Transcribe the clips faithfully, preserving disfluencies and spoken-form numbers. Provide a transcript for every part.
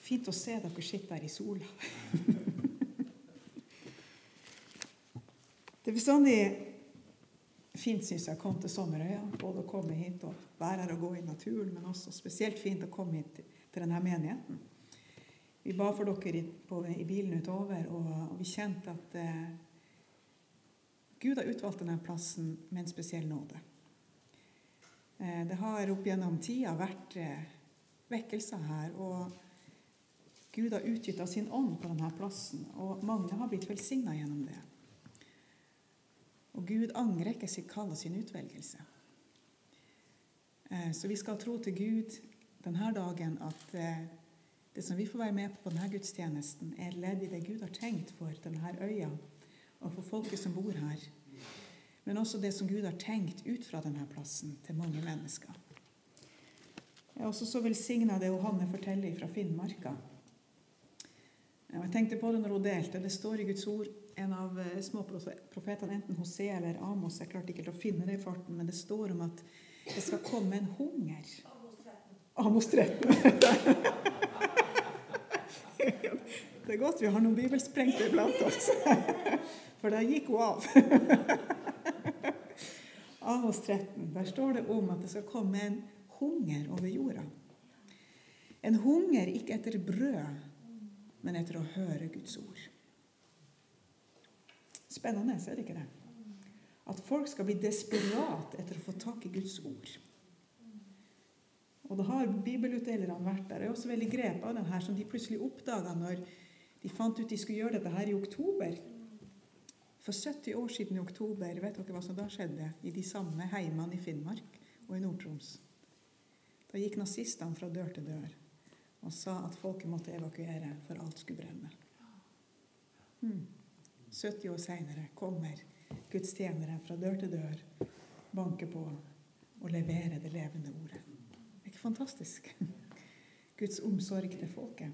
Fint å se dere sitte der i sola. Det er bestandig fint, synes jeg, å komme til Sommerøya, både å komme hit og være her og gå i naturen, men også spesielt fint å komme hit til denne menigheten. Vi ba for dere i, på, i bilen utover, og, og vi kjente at eh, Gud har utvalgt denne plassen med en spesiell nåde. Eh, det har opp gjennom tida vært eh, vekkelser her, og Gud har utgitt av sin ånd på denne plassen, og mange har blitt velsignet gjennom det. Og Gud angrer ikke sitt kall og sin utvelgelse. Eh, så vi skal tro til Gud denne dagen at eh, det som vi får være med på denne gudstjenesten er ledd i det Gud har tenkt for denne øya og for folket som bor her. Men også det som Gud har tenkt ut fra denne plassen til mange mennesker. Jeg er også så velsignet det Johanne forteller fra Finnmarka. Jeg tenkte på det når hun delte. Det står i Guds ord, en av småprofetene, enten Hosea eller Amos, jeg klarte ikke til å finne det i farten, men det står om at det skal komme en hunger. Amos tretten. Det er godt vi har noen bibelsprengte blant oss, for der gikk hun av. Amos tretten, der står det om at det skal komme en hunger over jorda. En hunger ikke etter brød, men etter å høre Guds ord. Spennende, er det ikke det? At folk skal bli desperat etter å få tak i Guds ord. Og da har bibelutdelerne vært der. Det er også veldig grep av den her, som de plutselig oppdaget når de fant ut de skulle gjøre dette her i oktober. For sytti år siden i oktober, vet dere hva som da skjedde? I de samme heimene i Finnmark og i Nord-Troms. Da gikk nazistene fra dør til dør og sa at folket måtte evakuere, for alt skulle brenne. Hmm. sytti år senere kommer Guds tjenere fra dør til dør, banker på og leverer det levende ordet. Det er ikke fantastisk? Guds omsorg til folket.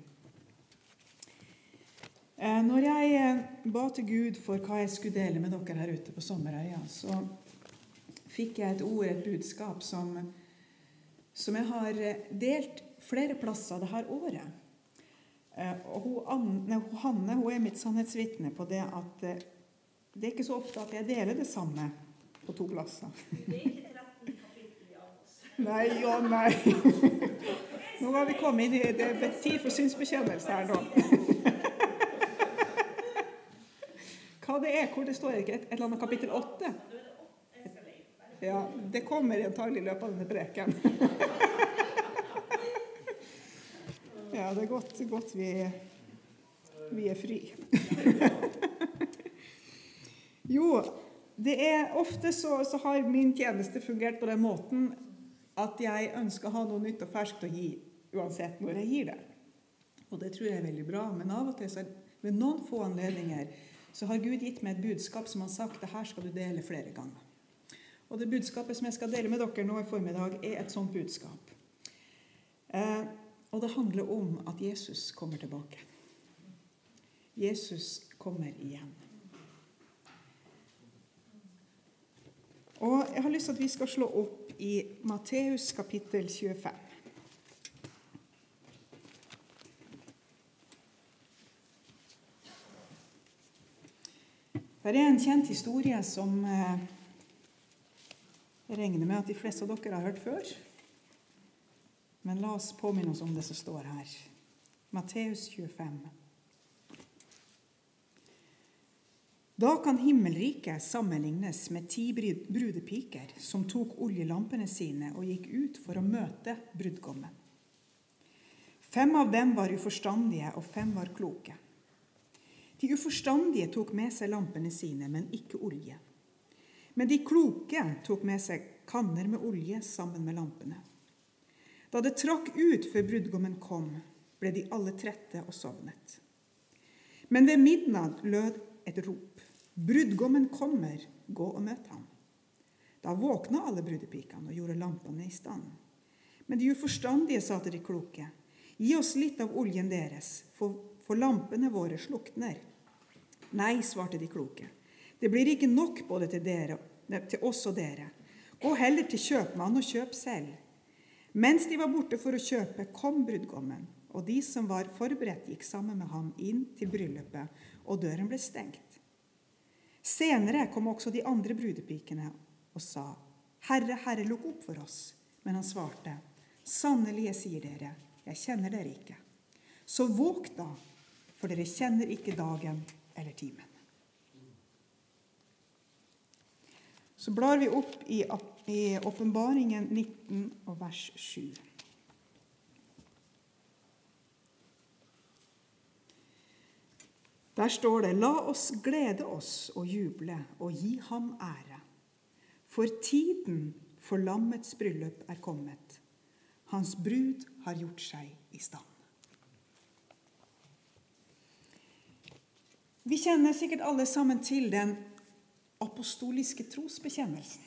Når jeg ba til Gud for hva jeg skulle dele med dere her ute på Sommerøya, så fikk jeg et ord, et budskap som, som jeg har delt flere plasser det her året. Og hun, Anne, hun Hanne hun er mitt sannhetsvitne på det at det er ikke så ofte at jeg deler det samme på to plasser. Det er ikke tretten kapittel i Amos. Nei, ja, nei. Nå har vi kommet inn i det er tid for synsbekjennelse her nå. Hva det er, hvor det står ikke et, et eller annet kapittel åtte. Ja, det kommer antagelig i løpet av denne preken. Ja, det er godt, godt vi, vi er fri. Jo, det er ofte så, så har min tjeneste fungert på den måten at jeg ønsker å ha noe nytt og ferskt å gi, uansett når jeg gir det. Og det tror jeg er veldig bra, men av og til, så ved noen få anledninger, så har Gud gitt meg et budskap som han sagt, det her skal du dele flere ganger. Og det budskapet som jeg skal dele med dere nå i formiddag, er et sånt budskap. Eh, Og det handler om at Jesus kommer tilbake. Jesus kommer igjen. Og jeg har lyst til at vi skal slå opp i Matteus kapittel tjuefem. Det er en kjent historie som jeg regner med at de fleste av dere har hørt før. Men la oss påminne oss om det som står her. Matteus tjuefem. Da kan himmelriket sammenlignes med ti brudepiker som tok oljelampene sine og gikk ut for å møte brudgommen. Fem av dem var uforstandige, og fem var kloke. De uforstandige tok med seg lampene sine, men ikke olje. Men de kloke tok med seg kanner med olje sammen med lampene. Da det trakk ut før brudgommen kom, ble de alle trette og sovnet. Men ved midnatt lød et rop. Brudgommen kommer, gå og møt ham. Da våkna alle brudepikene og gjorde lampene i stand. Men de uforstandige sa til de kloke, gi oss litt av oljen deres, for, for lampene våre slukner. Nei, svarte de kloke, det blir ikke nok både til, dere, til oss og dere. Gå heller til kjøpmann og kjøp selv. Mens de var borte for å kjøpe, kom brudgommen, og de som var forberedt gikk sammen med ham inn til bryllupet, og døren ble stengt. Senere kom også de andre brudepikene og sa, «Herre, Herre, lukk opp for oss.» Men han svarte, «Sannelig, jeg sier dere, jeg kjenner dere ikke. Så våg da, for dere kjenner ikke dagen eller timen.» Så blar vi opp i, i Åpenbaringen nitten og vers sju. Der står det, «La oss glede oss og juble og gi ham ære. For tiden for lammets bryllup er kommet. Hans brud har gjort seg i stand.» Vi kjenner sikkert alle sammen til den apostoliske trosbekjennelsen.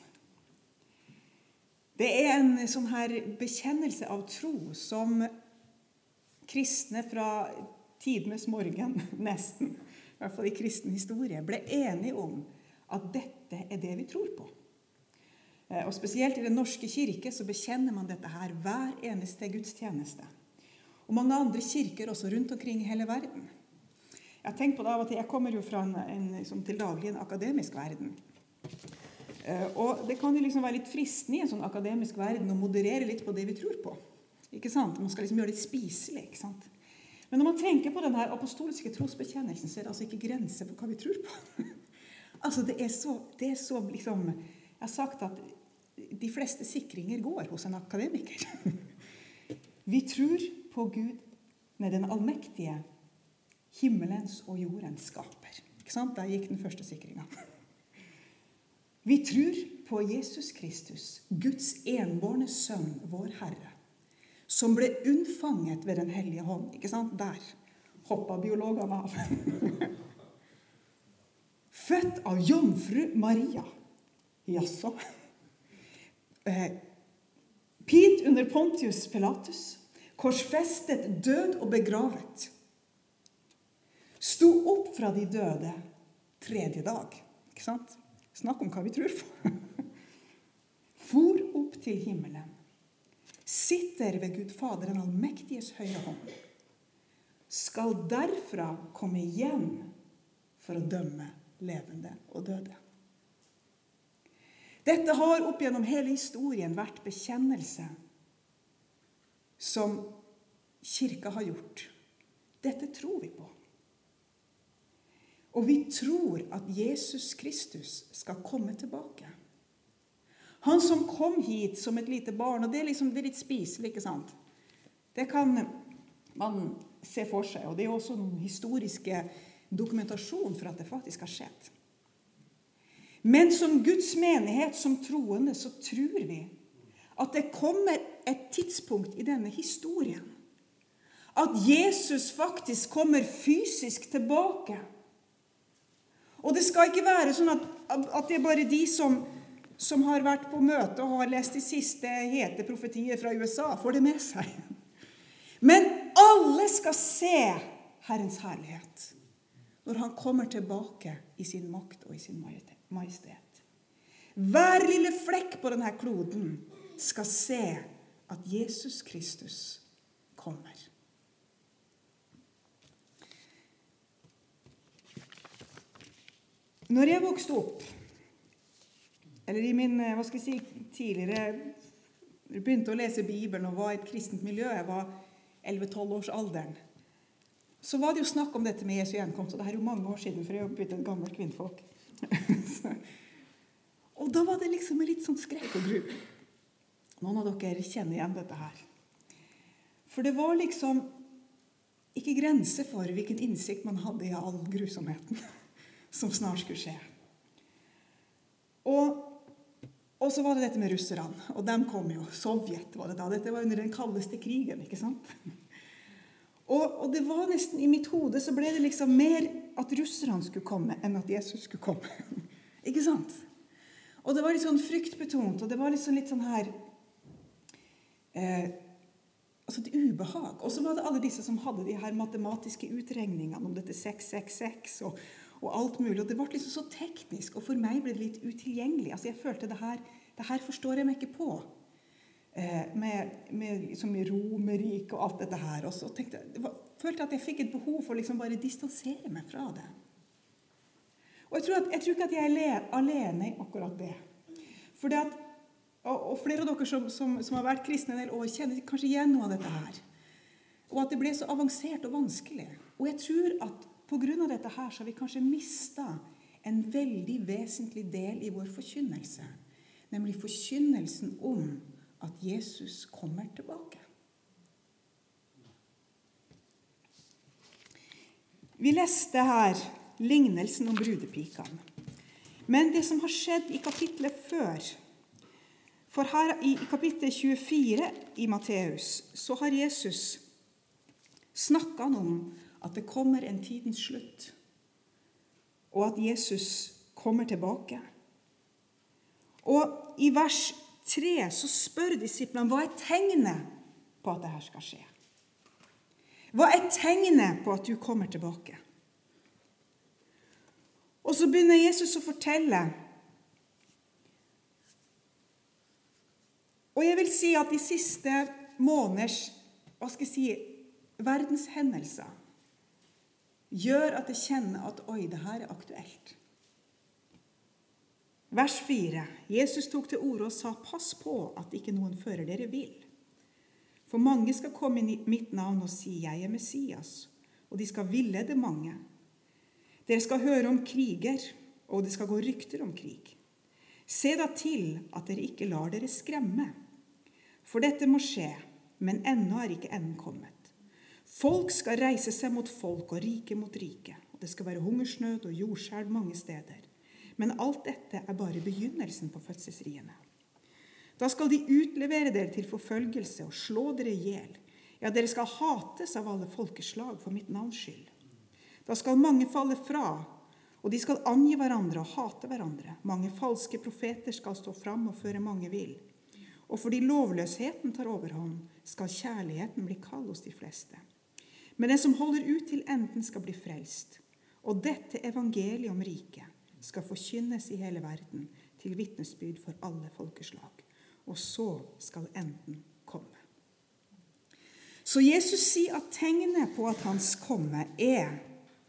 Det er en sånn her bekjennelse av tro som kristne fra tidenes morgen, nesten, i hvert fall i kristen historie, ble enige om at dette er det vi tror på. Og spesielt i den norske kirke så bekjenner man dette her hver eneste gudstjeneste. Og mange andre kirker også rundt omkring i hele verden. Jeg har tenkt på det av og til, jeg kommer jo fra en, en liksom, til daglig en akademisk verden. Og det kan jo liksom være litt fristende i en sånn akademisk verden å moderere litt på det vi tror på. Ikke sant? Man skal liksom gjøre det litt spiselig, ikke sant? Men når man tenker på denne apostoliske trosbekjennelsen, så er det altså ikke grenser på hva vi tror på. Altså det er så, det er så liksom, jeg har sagt at de fleste sikringer går hos en akademiker. Vi tror på Gud med den allmektige, himmelens og jordens skaper. Ikke sant? Der gikk den første sikringen. Vi tror på Jesus Kristus, Guds enbårne sønn, vår Herre, som ble unnfanget ved den hellige hånd. Ikke sant? Der hoppet biologene av. Født av jomfru Maria. Jaså. Eh, pint under Pontius Pilatus. Korsfestet, død og begravet. Sto opp fra de døde tredje dag. Ikke sant? Snakk om hva vi tror på. For opp til himmelen. Sitter ved Gud Fader, den allmektiges høyre hånd. Skal derfra komme igjen for å dømme levende og døde. Dette har opp gjennom hele historien vært bekjennelse som kirka har gjort. Dette tror vi på. Og vi tror at Jesus Kristus skal komme tilbake. Han som kom hit som et lite barn, og det er liksom det er litt spiselig, ikke sant? Det kan man se for seg, og det er også noen historiske dokumentasjon for at det faktisk har skjedd. Men som Guds menighet, som troende, så tror vi at det kommer et tidspunkt i denne historien. At Jesus faktisk kommer fysisk tilbake. Og det skal ikke være sånn at, at det er bare de som, som har vært på møte og har lest de siste hete profetier fra U S A, får det med seg. Men alle skal se Herrens herlighet når han kommer tilbake i sin makt og i sin majestet. Hver lille flekk på denne kloden skal se at Jesus Kristus kommer. Når jeg vokste opp, eller i min, hva skal jeg si, tidligere, begynte å lese Bibelen og var i et kristent miljø, jeg var elleve tolv års alderen, så var det jo snakk om dette med Jesu gjenkomst, og det er jo mange år siden, for jeg har blitt en gammel kvinnfolk. Og da var det liksom en litt sånn skrekk og gru. Noen av dere kjenner igjen dette her. For det var liksom ikke grenser for hvilken innsikt man hadde i all grusomheten som snart skulle skje. Og, og så var det dette med russerne, og de kom jo, Sovjet var det da, dette var under den kaldeste krigen, ikke sant? Og, og det var nesten, i mitt hode så ble det liksom mer at russerne skulle komme, enn at Jesus skulle komme. Ikke sant? Og det var litt sånn fryktbetont, og det var liksom litt sånn her, eh, altså det ubehag. Og så var det alle disse som hadde de her matematiske utregningene om dette seks seks seks, og og alt mulig, og det ble liksom så teknisk, og for meg ble det litt utilgjengelig. Altså jeg følte det her, det her forstår jeg meg ikke på. med, med liksom Romerike og alt dette her. Og så tenkte jeg, det var, følte jeg at jeg fikk et behov for liksom bare distansere meg fra det. Og jeg tror, at, jeg tror ikke at jeg er alene i akkurat det. For det at, og, og flere av dere som, som, som har vært kristne en del år, kjenner kanskje igjen noe av dette her. Og at det ble så avansert og vanskelig. Og jeg tror at på grunn av dette her, så har vi kanskje mistet en veldig vesentlig del i vår forkynnelse. Nemlig forkynnelsen om at Jesus kommer tilbake. Vi leste her lignelsen om brudepikene. Men det som har skjedd i kapitlet før, for her i kapittel tjuefire i Matteus, så har Jesus snakket om at det kommer en tidens slutt, og at Jesus kommer tilbake. Og i vers tre så spør disiplene, hva er tegnet på at dette skal skje? Hva er tegnet på at du kommer tilbake? Og så begynner Jesus å fortelle. Og jeg vil si at de siste måneders, hva skal jeg si, verdenshendelser, gjør at jeg kjenner at, oi, det her er aktuelt. Vers fire. Jesus tok til orde og sa, pass på at ikke noen fører dere vill. For mange skal komme i mitt navn og si, jeg er Messias, og de skal villede mange. Dere skal høre om kriger, og det skal gå rykter om krig. Se da til at dere ikke lar dere skremme. For dette må skje, men ennå er ikke enden kommet. Folk skal reise seg mot folk og rike mot rike, og det skal være hungersnød og jordskjelv mange steder. Men alt dette er bare begynnelsen på fødselsriene. Da skal de utlevere dere til forfølgelse og slå dere ihjel. Ja, dere skal hates av alle folkeslag for mitt navns skyld. Da skal mange falle fra, og de skal angi hverandre og hate hverandre. Mange falske profeter skal stå fram og føre mange vill. Og fordi lovløsheten tar overhånd, skal kjærligheten bli kald hos de fleste. Men den som holder ut til enden skal bli frelst. Og dette evangeliet om riket skal forkynnes i hele verden til vitnesbyrd for alle folkeslag. Og så skal enden komme. Så Jesus sier at tegnet på at hans komme er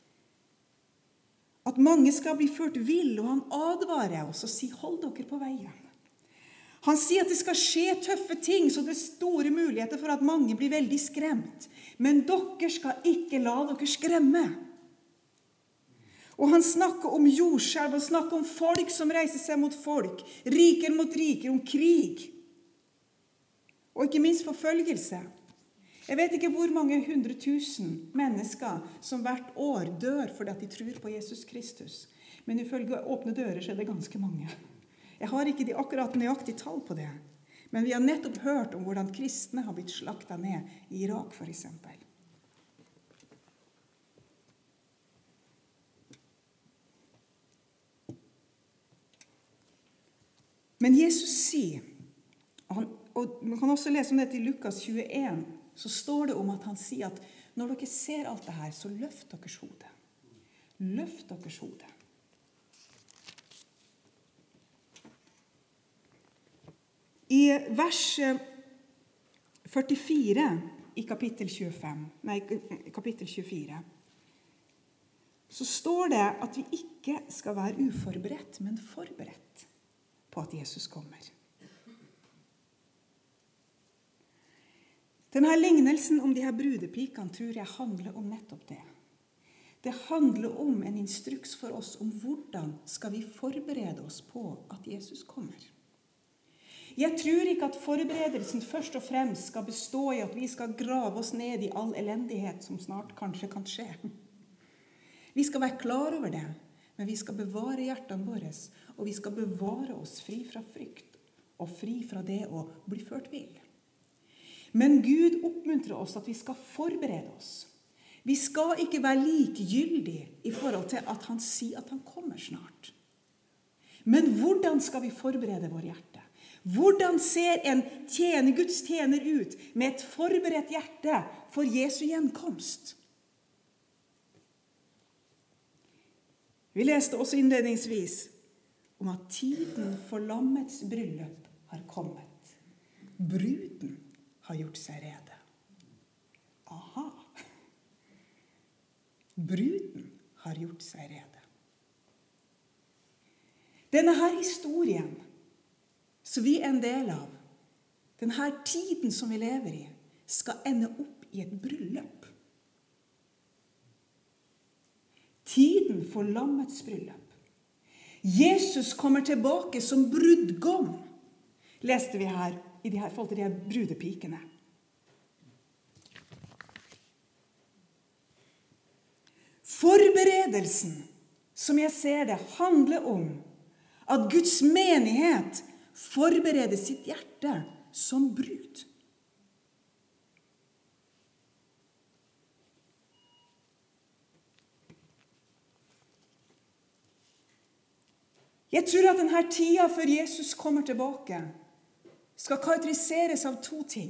at mange skal bli ført vill, og han advarer oss og sier, hold dere på veien. Han sier at det skal skje tøffe ting, så det er store muligheter for at mange blir veldig skremt. Men dere skal ikke la dere skremme. Og han snakker om jordskjelv, han snakker om folk som reiser seg mot folk, riker mot riker, om krig. Og ikke minst forfølgelse. Jeg vet ikke hvor mange hundre tusen mennesker som hvert år dør fordi at de tror på Jesus Kristus. Men ifølge åpne dører så er det ganske mange. Jeg har ikke de akkurat nøyaktige tall på det. Men vi har nettopp hørt om hvordan kristne har blitt slaktet ned i Irak, for eksempel. Men Jesus sier, og man kan også lese om dette i Lukas tjueen, så står det om at han sier at når dere ser alt det her, så løft deres hode. Løft deres hode. I vers førtifire i kapittel tjuefem, nei, kapittel tjuefire, så står det at vi ikke skal være uforberedt, men forberedt på at Jesus kommer. Denne lignelsen om de her brudepikene tror jeg handler om nettopp det. Det handler om en instruks for oss om hvordan skal vi forberede oss på at Jesus kommer. Jeg tror ikke at forberedelsen først og fremst skal bestå i at vi skal grave oss ned i all elendighet som snart kanskje kan skje. Vi skal være klar over det, men vi skal bevare hjertene våre, og vi skal bevare oss fri fra frykt, og fri fra det å bli ført vill. Men Gud oppmuntrer oss at vi skal forberede oss. Vi skal ikke være likegyldige i forhold til at han sier at han kommer snart. Men hvordan skal vi forberede vår hjerte? Hvordan ser en tjener, Guds tjener ut med et forberedt hjerte for Jesu gjenkomst? Vi leste også innledningsvis om at tiden for lammets bryllup har kommet. bruden har gjort seg rede. Aha. Bruden har gjort seg rede. Denne her historien som vi er en del av, denne tiden som vi lever i, skal ende opp i et bryllup. Tiden for lammets bryllup. Jesus kommer tilbake som brudgom, leste vi her i de her, forhold til de her brudepikene. Forberedelsen, som jeg ser det, handler om at Guds menighet forbereder sitt hjerte som brud. Jeg tror at denne tida før Jesus kommer tilbake skal karakteriseres av to ting.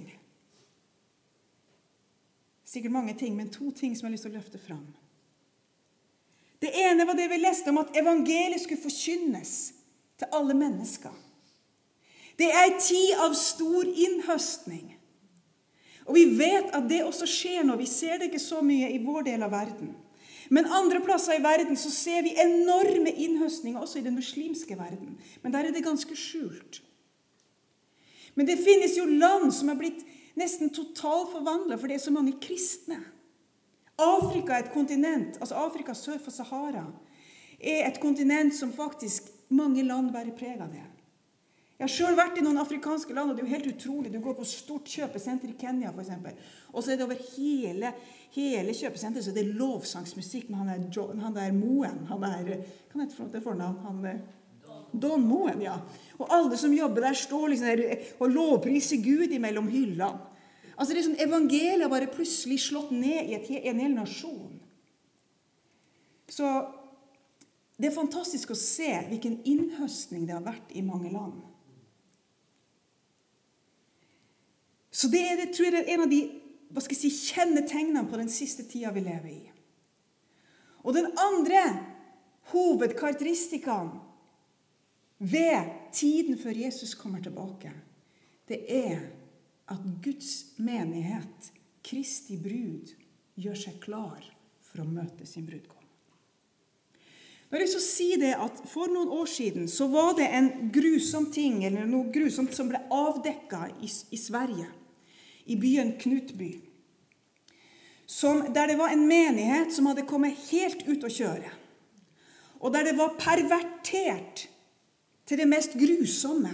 Sikkert mange ting, men to ting som jeg har lyst til å løfte fram. Det ene var det vi leste om at evangeliet skulle forkynnes til alle mennesker. Det er en tid av stor innhøstning. Og vi vet at det også skjer nå. Vi ser det ikke så mye i vår del av verden. Men andre plasser i verden så ser vi enorme innhøstninger, også i den muslimske verden. Men der er det ganske skjult. Men det finnes jo land som har blitt nesten totalt forvandlet, for det er så mange kristne. Afrika er et kontinent, altså Afrika sør for Sahara, er et kontinent som faktisk mange land bærer preg av det. Jeg har selv vært i noen afrikanske land, og det er jo helt utrolig. Du går på et stort kjøpesenter i Kenya, for eksempel, og så er det over hele, hele kjøpesenteret, så det er lovsangsmusikk med han der, John, han der Moen, han der, kan jeg ikke få fornavn, han der, Don Moen, ja. Og alle som jobber der står liksom der og lovpriser Gud imellom hyllene. Altså det er sånn evangeliet bare plutselig slått ned i, et, i en hel nasjon. Så det er fantastisk å se hvilken innhøstning det har vært i mange land. Så det, er, det tror jeg er en av de hva skal jeg si, kjennetegnene på den siste tida vi lever i. Og den andre hovedkarakteristikken ved tiden før Jesus kommer tilbake, det er at Guds menighet, Kristi brud, gjør seg klar for å møte sin brudgom. Nå har jeg lyst til å si det at for noen år siden så var det en grusom ting, eller noe grusomt som ble avdekket i, i Sverige, i byen Knutby, som, der det var en menighet som hadde kommet helt ut å kjøre, og der det var pervertert til det mest grusomme.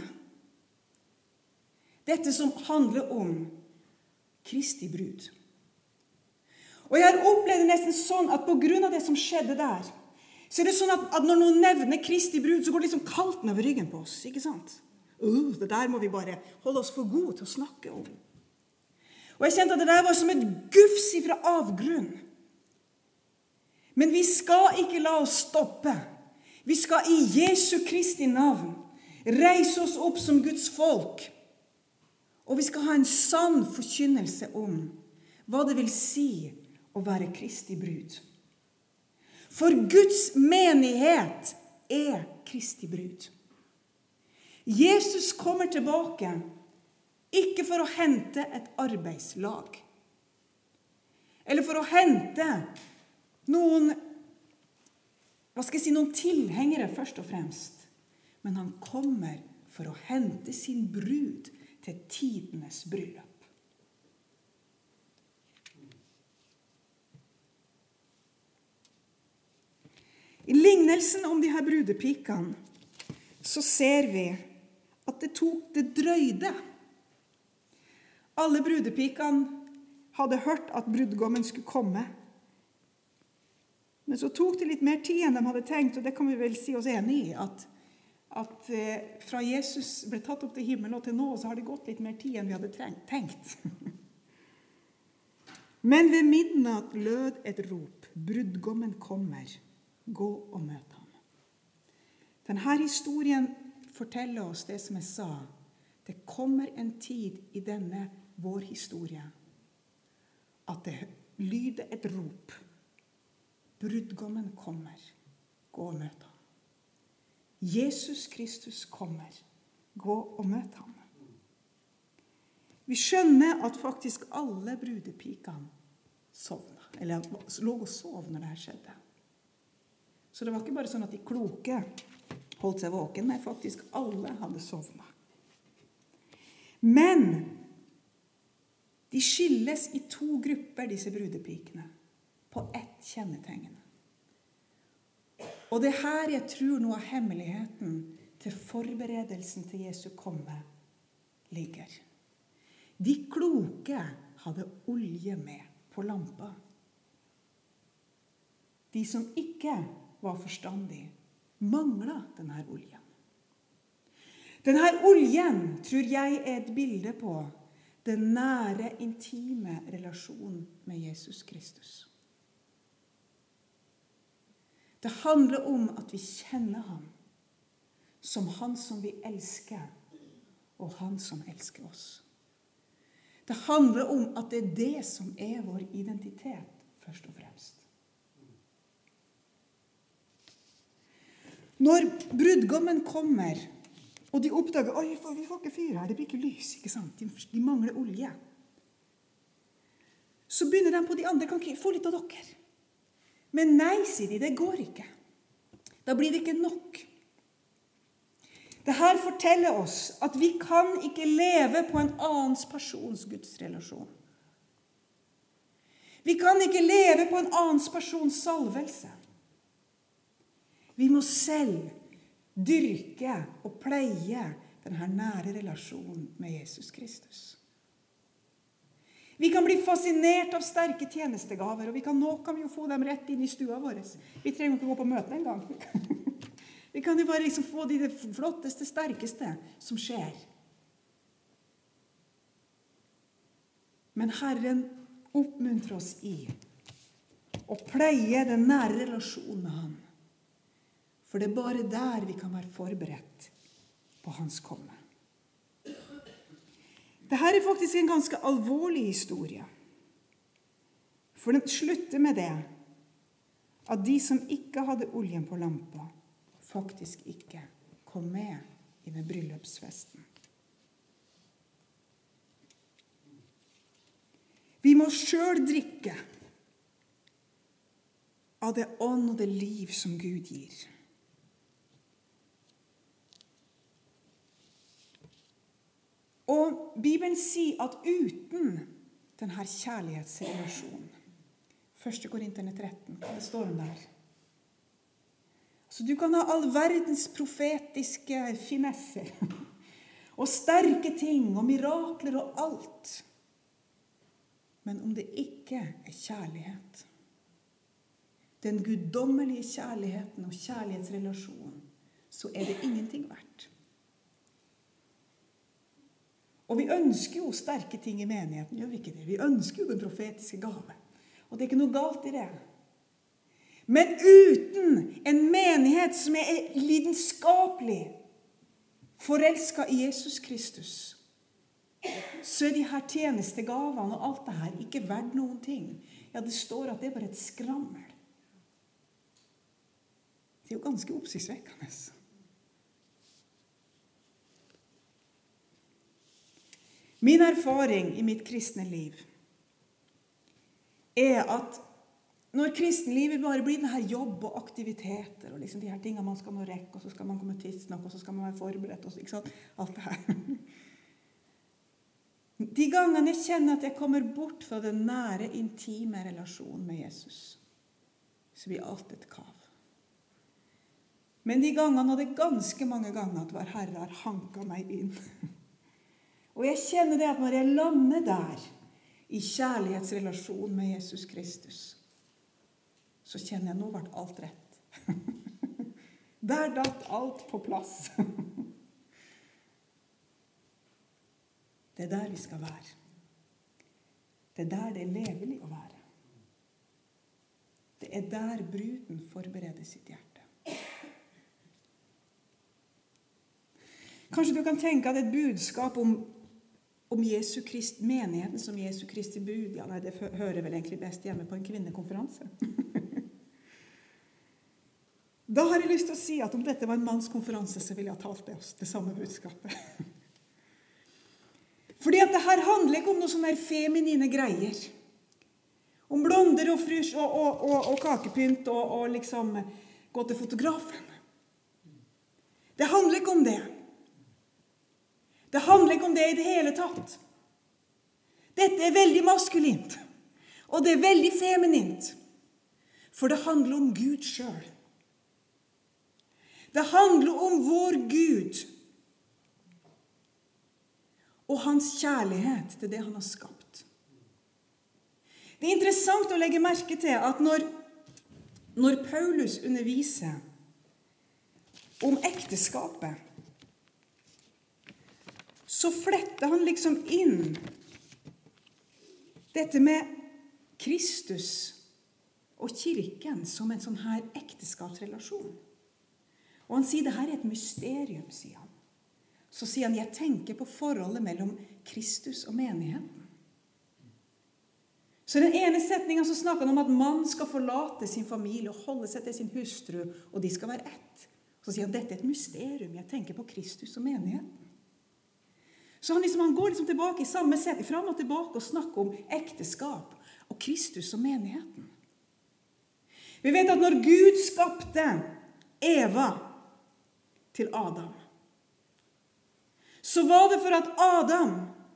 Dette som handler om Kristi brud. Og jeg har opplevd det nesten sånn at på grunn av det som skjedde der, så er det sånn at, at når noen nevner Kristi brud, så går det liksom kaldt over ryggen på oss, ikke sant? Uh, det der må vi bare holde oss for gode til å snakke om. Og jeg kjente at det der var som et gufs fra avgrunn. Men vi skal ikke la oss stoppe. Vi skal i Jesu Kristi navn reise oss opp som Guds folk. Og vi skal ha en sann forkynnelse om hva det vil si å være Kristi brud. For Guds menighet er Kristi brud. Jesus kommer tilbake, ikke for å hente et arbeidslag, eller for å hente noen, hva skal jeg si, noen tilhengere først og fremst, men han kommer for å hente sin brud til tidenes bryllup. I lignelsen om de her brudepikene så ser vi at det tok, det drøyde. Alle brudepikene hadde hørt at brudgommen skulle komme. Men så tok det litt mer tid enn de hadde tenkt, og det kan vi vel si oss enig i, at, at fra Jesus ble tatt opp til himmelen og til nå, så har det gått litt mer tid enn vi hadde tenkt. Men ved midnatt lød et rop, brudgommen kommer, gå og møt ham. Denne historien forteller oss det som jeg sa. Det kommer en tid i denne vår historie at det lyder et rop. Brudgommen kommer, gå og møt ham. Jesus Kristus kommer, gå og møt ham. Vi skjønner at faktisk alle brudepikene sovna, eller lå og sov når det her skjedde. Så det var ikke bare sånn at de kloke holdt seg våken, men faktisk alle hadde sovna. Men de skilles i to grupper, disse brudepikene, på ett kjennetegn. Og det her jeg tror noe av hemmeligheten til forberedelsen til Jesu komme ligger. De kloke hadde olje med på lampa. De som ikke var forstandige, manglet denne oljen. Denne oljen tror jeg er et bilde på den nære, intime relasjonen med Jesus Kristus. Det handler om at vi kjenner ham som han som vi elsker, og han som elsker oss. Det handler om at det er det som er vår identitet, først og fremst. Når brudgommen kommer, og de oppdager, oi, vi får ikke fyr her, det blir ikke lys, ikke sant? De, de mangler olje. Så begynner de på de andre, kan ikke få litt av dere. Men nei, sier de, det går ikke. Da blir det ikke nok. Dette forteller oss at vi kan ikke leve på en annens persons gudsrelasjon. Vi kan ikke leve på en annens persons salvelse. Vi må selv dyrke og pleie denne nære relasjonen med Jesus Kristus. Vi kan bli fascinert av sterke tjenestegaver, og vi kan, nå kan vi jo få dem rett inn i stua vår. Vi trenger ikke gå på møte en gang. Vi kan jo bare liksom få de det flotteste, sterkeste som skjer. Men Herren oppmuntrer oss i å pleie den nære relasjonen med ham. For det er bare der vi kan være forberedt på hans komme. Dette er faktisk en ganske alvorlig historie. For den slutter med det at de som ikke hadde oljen på lampa, faktisk ikke kom med i den bryllupsfesten. Vi må selv drikke av det ånd og det liv som Gud gir. Og Bibelen sier at uten denne kjærlighetsrelasjonen, første Korinterne tretten, det står den der. Så du kan ha all verdens profetiske finesser, og sterke ting, og mirakler og alt. Men om det ikke er kjærlighet, den guddommelige kjærligheten og kjærlighetsrelasjonen, så er det ingenting verdt. Og vi ønsker jo sterke ting i menigheten, gjør vi ikke det? Vi ønsker jo den profetiske gave. Og det er ikke noe galt i det. Men uten en menighet som er lidenskapelig forelsket i Jesus Kristus, så er de her tjenestegavene og alt det her ikke verdt noen ting. Ja, det står at det er bare et skrammel. Det er jo ganske oppsiktsvekkende. Min erfaring i mitt kristne liv er at når kristenlivet bare blir denne jobb og aktiviteter, og liksom de her tingene man skal nå rekke, og så skal man komme tidsnok, og så skal man være forberedt, og så, ikke sant? Alt det her. De gangene jeg kjenner at jeg kommer bort fra den nære, intime relasjonen med Jesus, så blir alt et kav. Men de gangene, og det er ganske mange ganger, at vår Herre har hanket meg inn. Og jeg kjenner det at når jeg lander der, i kjærlighetsrelasjon med Jesus Kristus, så kjenner jeg nå ble alt rett. Der datt alt på plass. Det er der vi skal være. Det er der det er levelig å være. Det er der bruden forbereder sitt hjerte. Kanskje du kan tenke at et budskap om om Jesu Krist, menigheten som Jesu Kristi brud, ja, nei, det hører vel egentlig best hjemme på en kvinnekonferanse. Da har jeg lyst til å si at om dette var en mannskonferanse, så ville jeg ha talt det oss, det samme budskapet. Fordi at det her handler ikke om noen sånne feminine greier. Om blonder og frys og, og, og, og kakepynt og, og liksom gå til fotografen. Det handler ikke om det. Det handler ikke om det i det hele tatt. Dette er veldig maskulint. Og det er veldig feminint. For det handler om Gud selv. Det handler om vår Gud. Og hans kjærlighet til det han har skapt. Det er interessant å legge merke til at når, når Paulus underviser om ekteskapet, så fletter han liksom inn dette med Kristus og kirken som en sånn her ekteskapsrelasjon. Og han sier, det her er et mysterium, sier han. Så sier han, jeg tenker på forholdet mellom Kristus og menigheten. Så i den ene setningen så snakker han om at mann skal forlate sin familie og holde seg til sin hustru, og de skal være ett. Så sier han, dette er et mysterium, jeg tenker på Kristus og menigheten. Så han, liksom, han går liksom tilbake i samme setning, fram og tilbake og snakker om ekteskap og Kristus og menigheten. Vi vet at når Gud skapte Eva til Adam, så var det for at Adam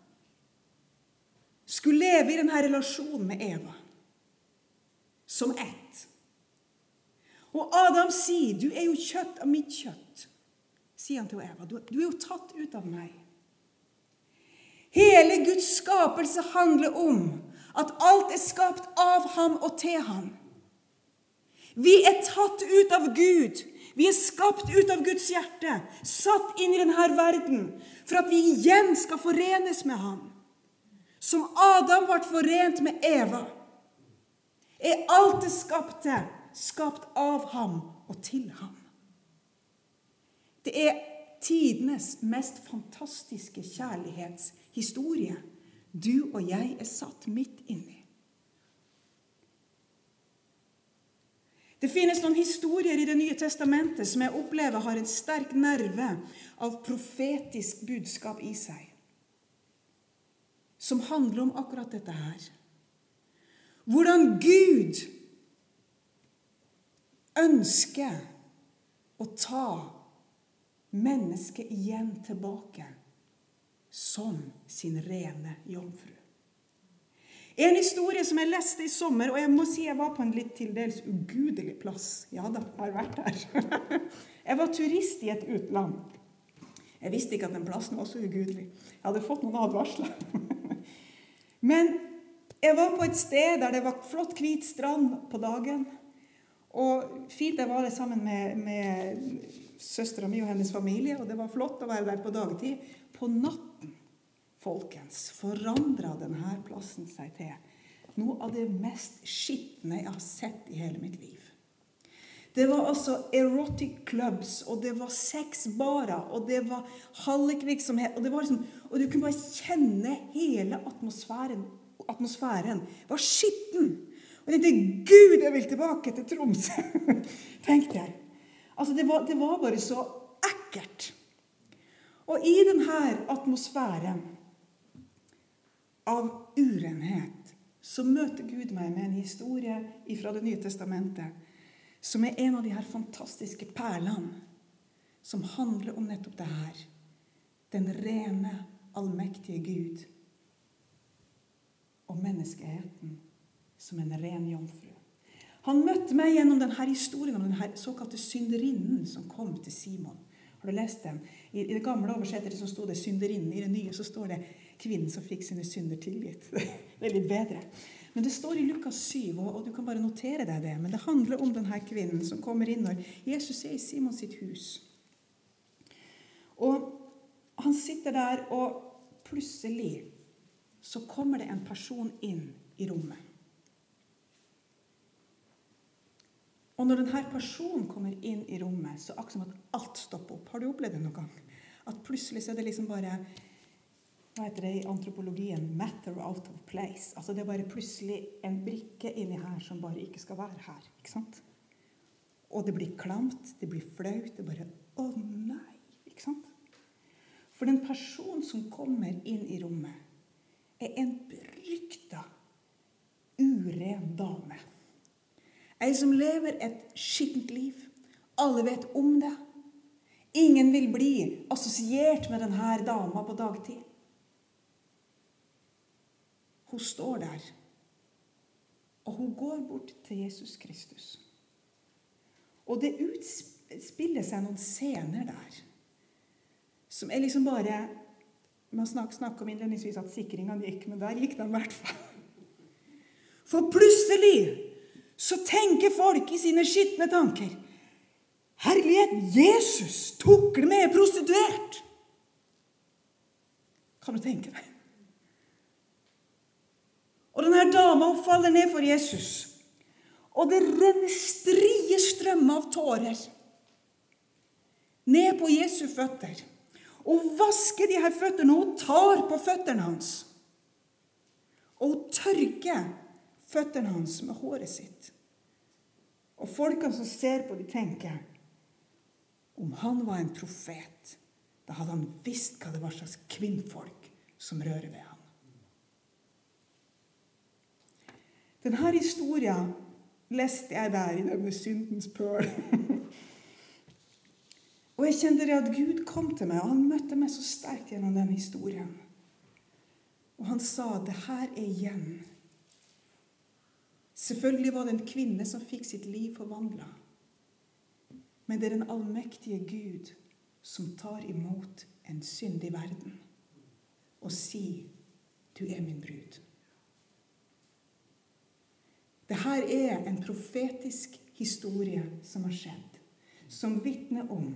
skulle leve i denne relasjonen med Eva som ett. Og Adam sier, du er jo kjøtt av mitt kjøtt, sier han til Eva. Du, du er jo tatt ut av meg. Hele Guds skapelse handler om at alt er skapt av ham og til ham. Vi er tatt ut av Gud. Vi er skapt ut av Guds hjerte, satt inn i denne verden, for at vi igjen skal forenes med ham. Som Adam ble forent med Eva, er alt det skapte, skapt av ham og til ham. Det er tidenes mest fantastiske kjærlighetshistorie. Du og jeg er satt midt inni. Det finnes noen historier i Det nye testamentet som jeg opplever har en sterk nerve av profetisk budskap i seg. Som handler om akkurat dette her. Hvordan Gud ønsker å ta mennesket igjen tilbake som sin rene jomfru. En historie som jeg leste i sommer, og jeg må si jeg var på en litt til dels ugudelig plass. Ja da, jeg har vært der. Jeg var turist i et utland. Jeg visste ikke at den plassen var så ugudelig. Jeg hadde fått noen advarsler. Men jeg var på et sted der det var flott hvit strand på dagen. Og fint jeg var det sammen med, med søstera mi og hennes familie, og det var flott å være der på dagtid. På natten, folkens, forandret denne plassen seg til noe av det mest skittende jeg har sett i hele mitt liv. Det var altså erotic clubs, og det var sexbarer, og det var hallikvirksomhet, og det var liksom, og du kunne bare kjenne hele atmosfæren, atmosfæren var skitten. Og jeg tenkte, Gud, jeg vil tilbake til Tromsø, tenkte jeg. Altså, det var, det var bare så ekkelt. Og i denne atmosfæren av urenhet, så møter Gud meg med en historie fra Det nye testamentet, som er en av de her fantastiske perlene, som handler om nettopp det her. Den rene, allmektige Gud, og menneskeheten som en ren jomfru. Han møtte meg gjennom denne historien om denne såkalte synderinnen som kom til Simon. Har du lest den? I det gamle oversettelsen så stod det synderinnen, i det nye så står det kvinnen som fikk sine synder tilgitt. Det er litt bedre. Men det står i Lukas syv, og du kan bare notere deg det. Men det handler om denne kvinnen som kommer inn når Jesus er i Simon sitt hus. Og han sitter der, og plutselig så kommer det en person inn i rommet. Og når denne personen kommer inn i rommet, så akkurat som at alt stopper opp. Har du opplevd det noen gang? At plutselig så er det liksom bare, hva heter det i antropologien, matter out of place. Altså det er bare plutselig en brikke inni her som bare ikke skal være her, ikke sant? Og det blir klamt, det blir flaut, det er bare, å nei, ikke sant? For den person som kommer inn i rommet, er en berykta, uren dame. Ei som lever et skittent liv. Alle vet om det. Ingen vil bli assosiert med denne dama på dagtid. Hun står der, og hun går bort til Jesus Kristus. Og det utspiller seg noen scener der, som er liksom bare, man snakker om innledningsvis at sikringen gikk, men der gikk den i hvert fall. For plutselig så tenker folk i sine skittne tanker, herlighet, Jesus tukler med prostituert. Kan du tenke deg? Og denne dama hun faller ned for Jesus. Og det renner strie strømmer av tårer ned på Jesu føtter. Og vasker de her føtterne, og hun tar på føtterne hans. Og hun tørker føtterne hans med håret sitt. Og folkene som ser på, de tenker, om han var en profet, da hadde han visst hva det var slags kvinnfolk som rører ved ham. Denne historien leste jeg der i denne syndens pøl. Og jeg kjente det at Gud kom til meg, og han møtte meg så sterkt gjennom denne historien. Og han sa, det her er igjen. Selvfølgelig var det en kvinne som fikk sitt liv forvandlet. Men det er den allmektige Gud som tar imot en syndig verden og sier, du er min brud. Dette er en profetisk historie som har skjedd, som vitner om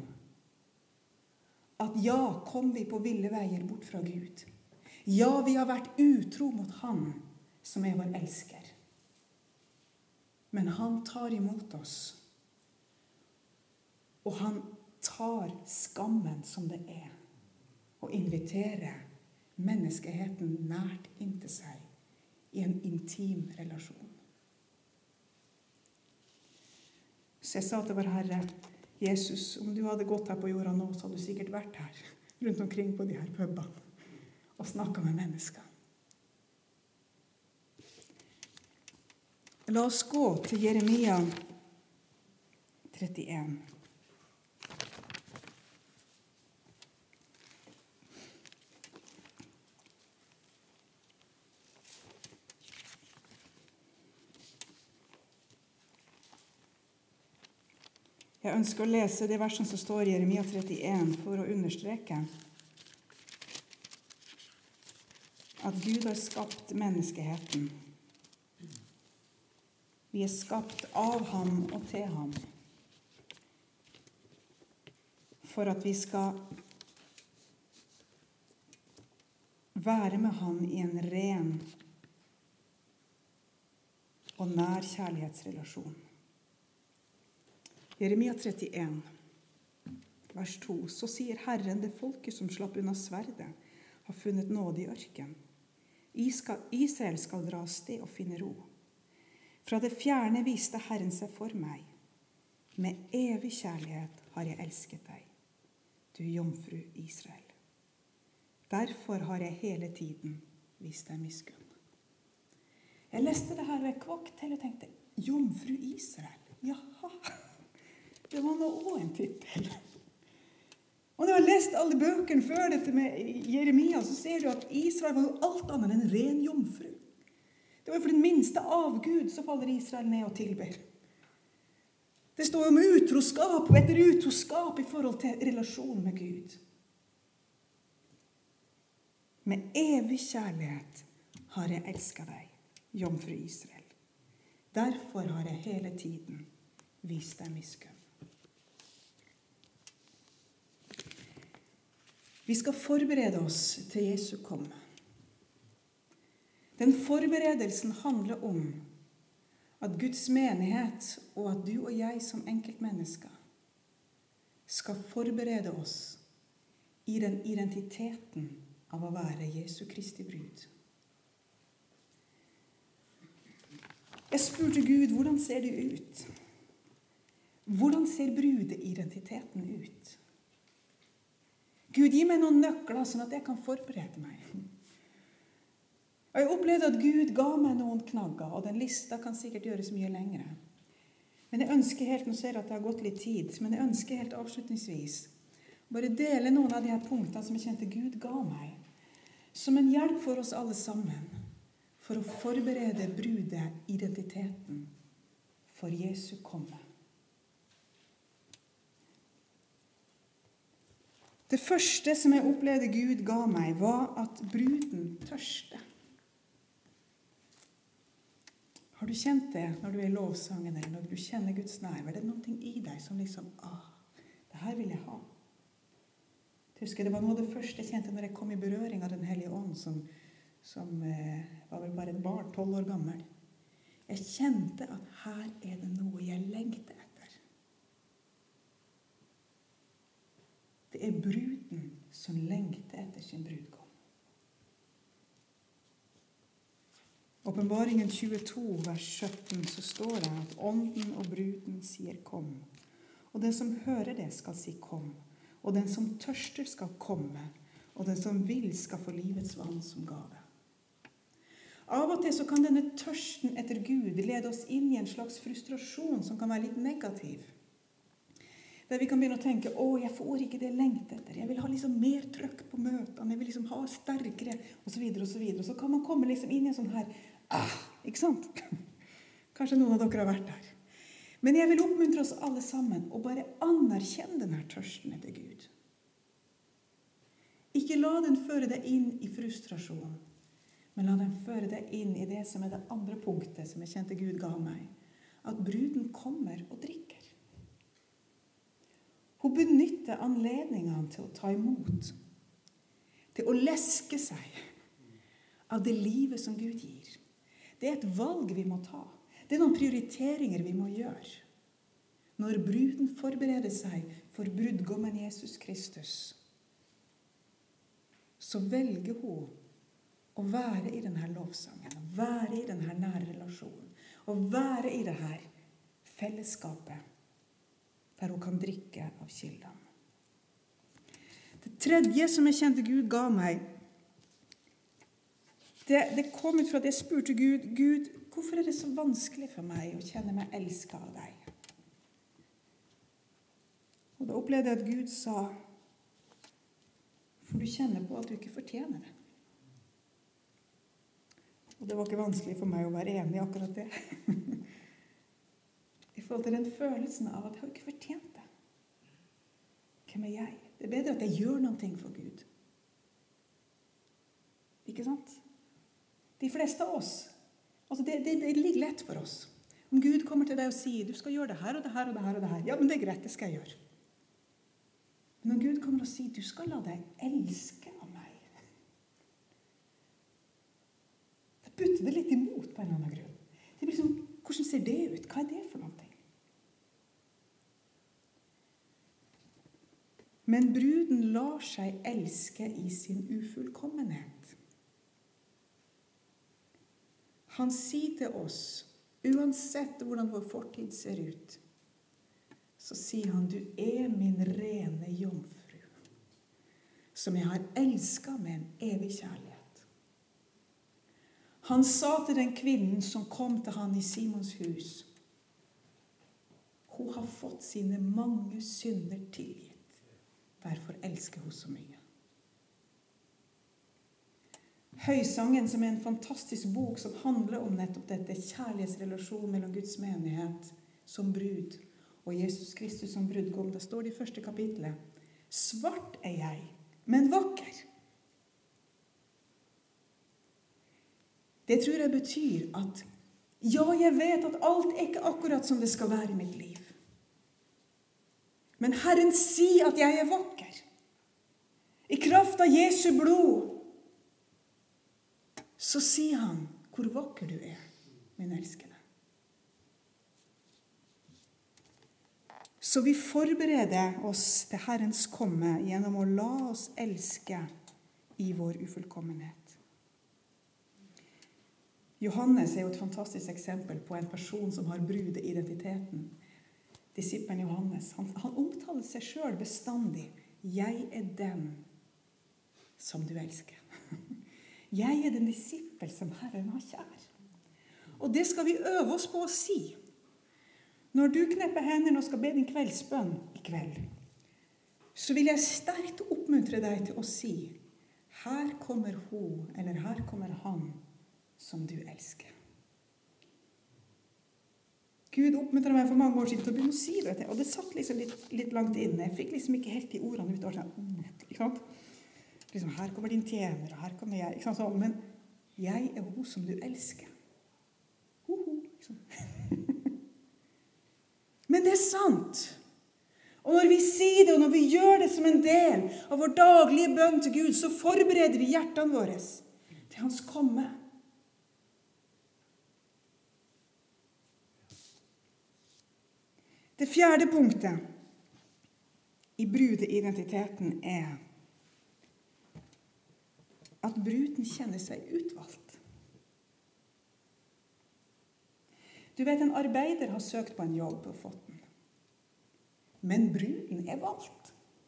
at ja, kom vi på ville veier bort fra Gud. Ja, vi har vært utro mot han som er vår elsker. Men han tar imot oss, og han tar skammen som det er, og inviterer menneskeheten nært inntil seg i en intim relasjon. Så jeg sa til vår Herre, Jesus, om du hadde gått her på jorda nå, så hadde du sikkert vært her, rundt omkring på de her pubene, og snakket med mennesker. La oss gå til Jeremia trettien. Jeg ønsker å lese det versen som står i Jeremia trettien for å understreke at Gud har skapt menneskeheten. Vi er skapt av ham og til ham for at vi skal være med ham i en ren og nær kjærlighetsrelasjon. Jeremia trettien, vers to. Så sier Herren, det folket som slapp unna sverdet, har funnet nåde i ørken. Israel skal dra av sted og finne ro. Fra det fjerne viste Herren seg for meg. Med evig kjærlighet har jeg elsket deg, du jomfru Israel. Derfor har jeg hele tiden vist deg miskunn. Jeg leste det her ved jeg kvokk til og tenkte, jomfru Israel, jaha. Det var nå også en titel. Og når jeg har lest alle bøkene før dette med Jeremia, så ser du at Israel var jo alt annet enn en ren jomfru. Det var jo for den minste avgud så faller Israel ned og tilber. Det står jo om utroskap og etter utroskap i forhold til relasjon med Gud. Med evig kjærlighet har jeg elsket deg, jomfru Israel. Derfor har jeg hele tiden vist deg miskunn. Vi skal forberede oss til Jesu komme. Den forberedelsen handler om at Guds menighet og at du og jeg som enkeltmennesker skal forberede oss i den identiteten av å være Jesu Kristi brud. Jeg spurte Gud, hvordan ser det ut? Hvordan ser brudeidentiteten ut? Gud, gi meg noen nøkler, sånn at jeg kan forberede meg. Og jeg opplevde at Gud ga meg noen knagger, og den lista kan sikkert gjøres mye lengre. Men jeg ønsker helt, nå ser jeg at det har gått litt tid, men jeg ønsker helt avslutningsvis bare dele noen av de her punktene som jeg kjente Gud ga meg, som en hjelp for oss alle sammen, for å forberede brudet, identiteten, for Jesu komme. Det første som jeg opplevde Gud ga meg, var at bruden tørste. Har du kjent det når du er i lovsangen, eller når du kjenner Guds nærvær? Det er noe i deg som liksom, ah, det her vil jeg ha. Jeg husker det var noe av det første jeg kjente når jeg kom i berøring av den hellige ånd, som, som eh, var vel bare et barn, tolv år gammel. Jeg kjente at her er det noe jeg lengter etter. Det er bruden som lengter etter sin brudgom. Åpenbaringen tjueto, vers sytten, så står det at ånden og bruden sier kom. Og den som hører det skal si kom. Og den som tørster skal komme. Og den som vil skal få livets vann som gave. Av og til så kan denne tørsten etter Gud lede oss inn i en slags frustrasjon som kan være litt negativ. Der vi kan begynne å tenke, å, jeg får ikke det jeg lengter etter. Jeg vil ha liksom mer trøkk på møtene. Jeg vil liksom ha sterkere, og så videre, og så videre. Så kan man komme liksom inn i en sånn her, ah, ikke sant? Kanskje noen av dere har vært der. Men jeg vil oppmuntre oss alle sammen og bare anerkjenne denne tørsten etter Gud. Ikke la den føre deg inn i frustrasjon, men la den føre deg inn i det som er det andre punktet som jeg kjente Gud ga meg. At bruden kommer og drikker. Hun benytter anledningen til å ta imot, til å leske seg av det livet som Gud gir. Det er et valg vi må ta. Det er noen prioriteringer vi må gjøre. Når bruden forbereder seg for brudgommen Jesus Kristus, så velger hun å være i denne lovsangen, å være i denne nære relasjonen, å være i dette fellesskapet, der hun kan drikke av kildene. Det tredje som jeg kjente Gud ga meg, det, det kom ut fra at jeg spurte Gud, Gud, hvorfor er det så vanskelig for meg å kjenne meg elsket av deg? Og da opplevde jeg at Gud sa, for du kjenner på at du ikke fortjener det. Og det var ikke vanskelig for meg å være enig i akkurat det. I forhold til den følelsen av at jeg har ikke fortjent det. Hvem er jeg? Det er bedre at jeg gjør noe for Gud. Ikke sant? De fleste av oss, altså det, det, det ligger lett for oss. Om Gud kommer til deg og sier, du skal gjøre det her og det her og det her og det her. Ja, men det er greit, det skal jeg gjøre. Men når Gud kommer og sier, du skal la deg elske av meg. Da butter det litt imot på en eller annen grunn. Det blir liksom, hvordan ser det ut? Hva er det for noe? Men bruden lar seg elske i sin ufullkommenhet. Han sier til oss, uansett hvordan vår fortid ser ut, så sier han, du er min rene jomfru, som jeg har elsket med en evig kjærlighet. Han sa til den kvinnen som kom til han i Simons hus, hun har fått sine mange synder tilgitt. Derfor elsker hun så mye. Høysangen, som er en fantastisk bok som handler om nettopp dette, kjærlighetsrelasjon mellom Guds menighet som brud og Jesus Kristus som brudgom. Da står det i første kapitlet, svart er jeg, men vakker. Det tror jeg betyr at, ja, jeg vet at alt er ikke akkurat som det skal være i mitt liv. Men Herren sier at jeg er vakker. I kraft av Jesu blod. Så sier han hvor vakker du er, min elskede. Så vi forbereder oss til Herrens komme gjennom å la oss elske i vår ufullkommenhet. Johannes er jo et fantastisk eksempel på en person som har brudeidentiteten. Disippelen Johannes, han, han omtaler seg selv bestandig jeg er den som du elsker. Jeg er den disippel som Herren har kjær. Og det skal vi øve oss på å si. Når du knepper hendene og skal be din kveldsbønn i kveld, så vil jeg sterkt oppmuntre deg til å si, her kommer hun, eller her kommer han, som du elsker. Gud oppmuntret meg for mange år siden til å begynne å si det, og det satt liksom litt, litt langt inne. Jeg fikk liksom ikke helt de ordene ut. Sånn, ikke sant? Liksom, her kommer din tjener, og her kommer jeg. Ikke sant? Sånn, men jeg er hun som du elsker. Ho, ho, liksom. Men det er sant. Og når vi sier det, og når vi gjør det som en del av vår daglige bønn til Gud, så forbereder vi hjertene våre til hans komme. Det fjerde punktet i brudeidentiteten er at bruden kjenner seg utvalgt. Du vet, en arbeider har søkt på en jobb og fått den. Men bruden er valgt.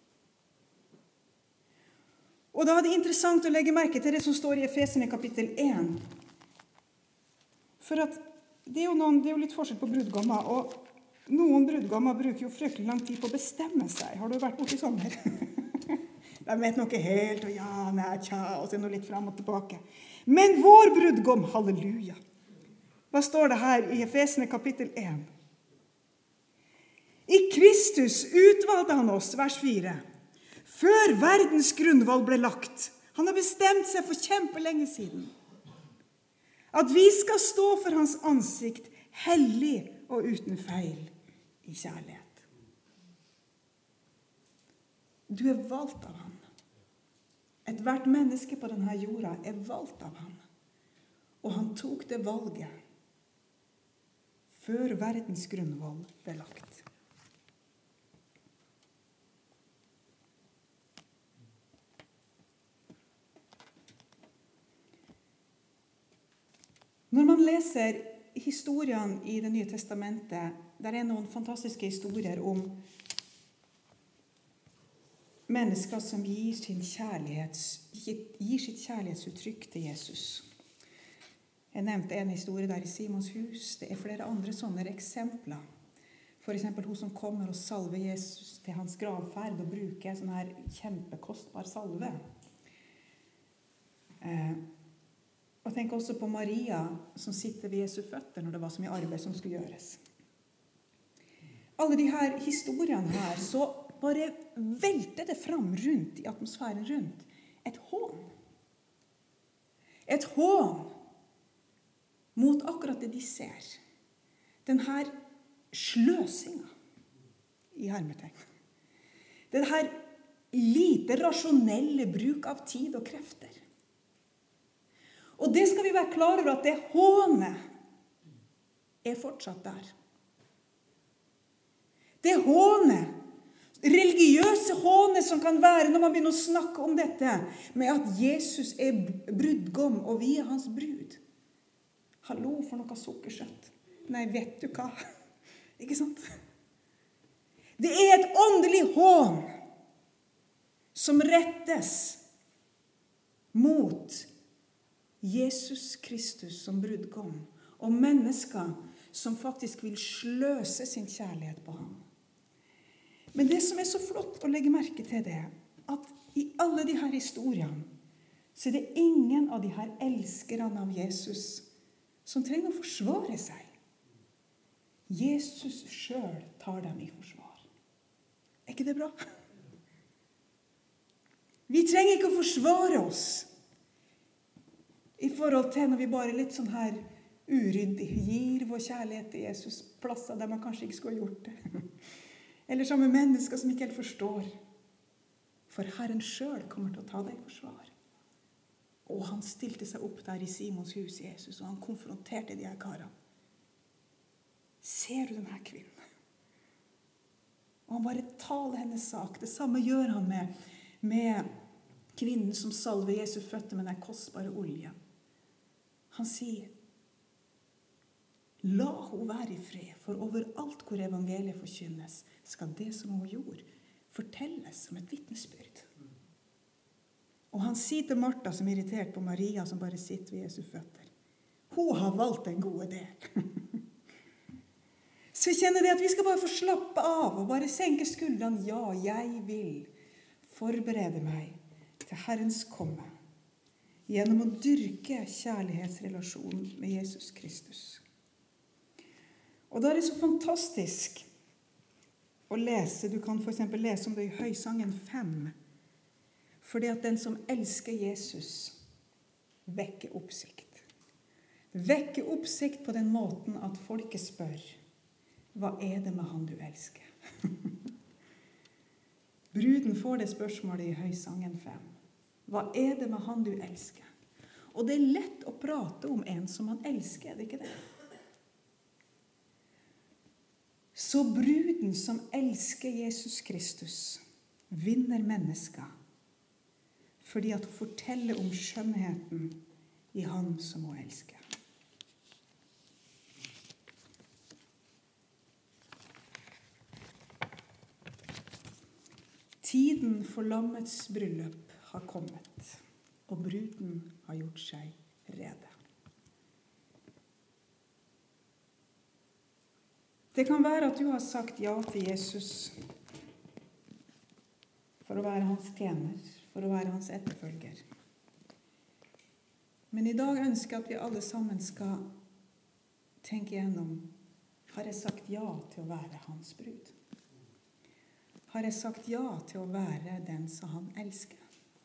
Og da er det interessant å legge merke til det som står i Efeserne kapittel én. For at det er jo, noen, det er jo litt forskjell på brudgommer, og noen brudgommer bruker jo fryktelig lang tid på å bestemme seg. Har du vært borte i sommer? De vet noe helt, og ja, nei, tja, og så er noe litt frem og tilbake. Men vår brudgom, halleluja. Hva står det her i Efeserne kapittel én? I Kristus utvalgte han oss, vers fire, før verdens grunnvoll ble lagt. Han har bestemt seg for kjempelenge siden. At vi skal stå for hans ansikt, hellig og uten feil i kjærlighet. Du er valgt av han. Et hvert menneske på denne jorda er valgt av han. Og han tok det valget før verdens grunnvoll ble lagt. Når man leser historien i Det nye testamentet, der er noen fantastiske historier om mennesker som gir, sin kjærlighets, gir sitt kjærlighetsuttrykk til Jesus. Jeg nevnte en historie der i Simons hus. Det er flere andre sånne eksempler. For eksempel hun som kommer og salver Jesus til hans gravferd og bruker sånn her kjempekostbar salve. Eh, og tenk også på Maria som sitter ved Jesu føtter når det var så mye arbeid som skulle gjøres. Alle de her historiene her, så bare velter det fram rundt i atmosfæren rundt. Et hån. Et hån mot akkurat det de ser. Den her sløsinga i hermetegn. Den her lite rasjonelle bruk av tid og krefter. Og det skal vi være klar over at det hånet er fortsatt der. Det hånet, religiøse hånet som kan være når man begynner å snakke om dette, med at Jesus er brudgom og vi er hans brud. Hallo for noe sukkersøtt. Nei, vet du hva? Ikke sant? Det er et åndelig hån som rettes mot Jesus Kristus som brudgom, og mennesker som faktisk vil sløse sin kjærlighet på ham. Men det som er så flott å legge merke til det, at i alle de her historiene, så er det ingen av de her elskerne av Jesus som trenger å forsvare seg. Jesus selv tar dem i forsvar. Er ikke det bra? Vi trenger ikke å forsvare oss i forhold til når vi bare litt sånn her uryddig gir vår kjærlighet til Jesus plasser der man kanskje ikke skulle ha gjort det. Eller sammen med mennesker som ikke helt forstår. For Herren selv kommer til å ta deg i forsvar. Og han stilte seg opp der i Simons hus, Jesus, og han konfronterte de her karene. Ser du denne kvinnen? Og han bare taler hennes sak. Det samme gjør han med, med kvinnen som salver Jesu føtter med den kostbare oljen. Han sier, la hun være i fred, for overalt hvor evangeliet forkynnes, skal det som hun gjorde fortelles som et vitnesbyrd. Og han sier til Martha, som er irritert på Maria, som bare sitter ved Jesu føtter. Hun har valgt en god del. Så jeg kjenner det at vi skal bare få slappe av og bare senke skuldrene. Ja, jeg vil forberede meg til Herrens komme gjennom å dyrke kjærlighetsrelasjonen med Jesus Kristus. Og da er det så fantastisk å lese. Du kan for eksempel lese om det i Høysangen fem. Fordi at den som elsker Jesus vekker oppsikt. Vekker oppsikt på den måten at folket spør: hva er det med han du elsker? Bruden får det spørsmålet i Høysangen fem. Hva er det med han du elsker? Og det er lett å prate om en som man elsker, er det ikke det? Så bruden som elsker Jesus Kristus vinner mennesker fordi at hun forteller om skjønnheten i han som hun elsker. Tiden for lammets bryllup har kommet, og bruden har gjort seg rede. Det kan være at du har sagt ja til Jesus for å være hans tjener, for å være hans etterfølger. Men i dag ønsker jeg at vi alle sammen skal tenke igjennom: har jeg sagt ja til å være hans brud? Har jeg sagt ja til å være den som han elsker?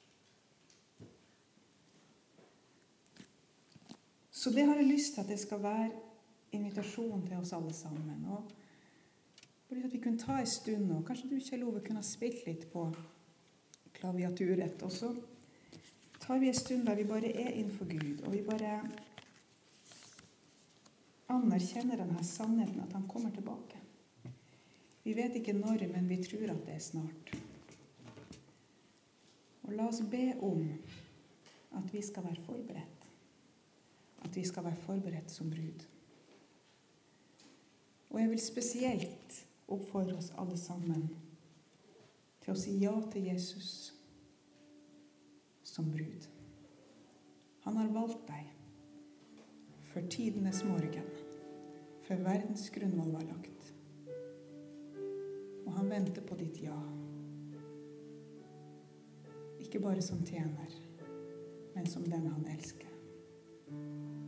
Så det har jeg lyst til at det skal være invitasjon til oss alle sammen. Og at vi kunne ta en stund nå. Kanskje du, Kjell Ove, kunne ha spilt litt på klaviaturet. Og så tar vi en stund der vi bare er innenfor Gud, og vi bare anerkjenner denne sannheten at han kommer tilbake. Vi vet ikke når, men vi tror at det er snart. Og la oss be om at vi skal være forberedt. At vi skal være forberedt som brud. Og jeg vil spesielt oppfordre oss alle sammen til å si ja til Jesus som brud. Han har valgt deg for tidenes morgen, før verdens grunnvoll var lagt. Og han venter på ditt ja. Ikke bare som tjener, men som den han elsker.